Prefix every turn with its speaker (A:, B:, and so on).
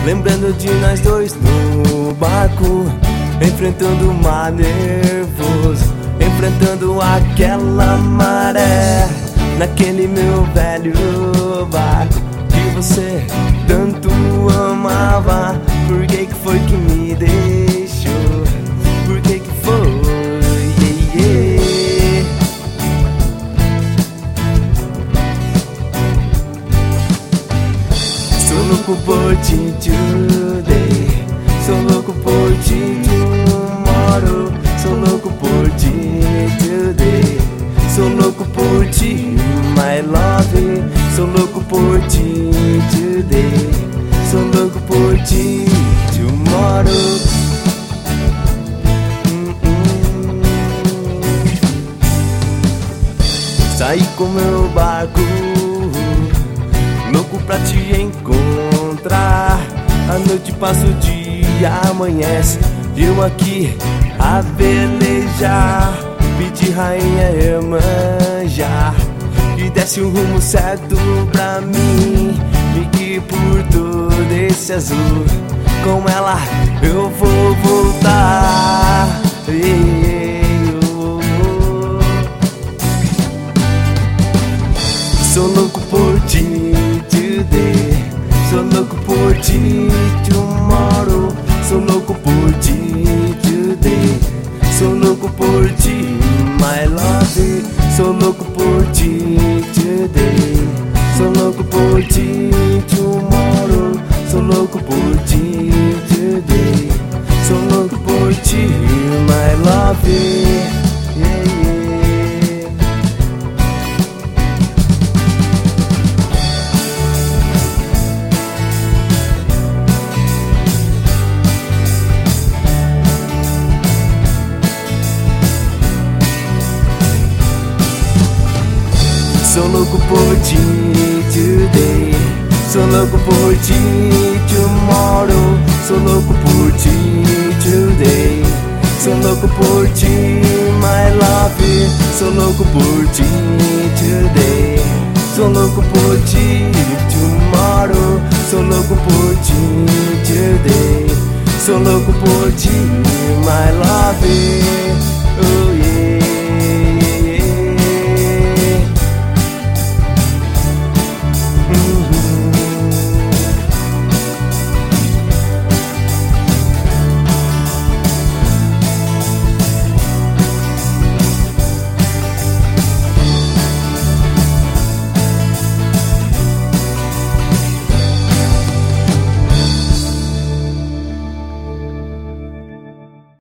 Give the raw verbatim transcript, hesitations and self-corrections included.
A: lembrando de nós dois no barco, enfrentando o mar nervoso, enfrentando aquela maré, naquele meu velho barco que você tanto amava. Por que que foi que me deixou? Por que que foi? Yeah, yeah. Sou louco por ti today, sou louco por ti tomorrow, sou louco por ti today, sou louco por ti, my love, sou louco por ti today, sou louco por ti tomorrow. Mm-mm. Saí com meu barco, louco pra te encontrar. A noite passa, o dia amanhece, eu aqui a velejar. Pedi rainha Iemanjá que desse um rumo certo pra mim, e que por todo esse azul, com ela eu vou voltar. Yeah, oh, oh. Sou louco por ti today, sou louco por ti tomorrow, sou louco por ti today, sou louco por ti, my love, sou louco por ti today, sou louco por ti tomorrow, sou louco por ti today, sou louco por ti, my love. Yeah, yeah. Sou louco por ti today, sou louco por ti tomorrow, sou louco por ti today, sou louco por ti, my love, sou louco por ti today, sou louco por ti tomorrow, sou louco por ti today, sou louco por ti, my love.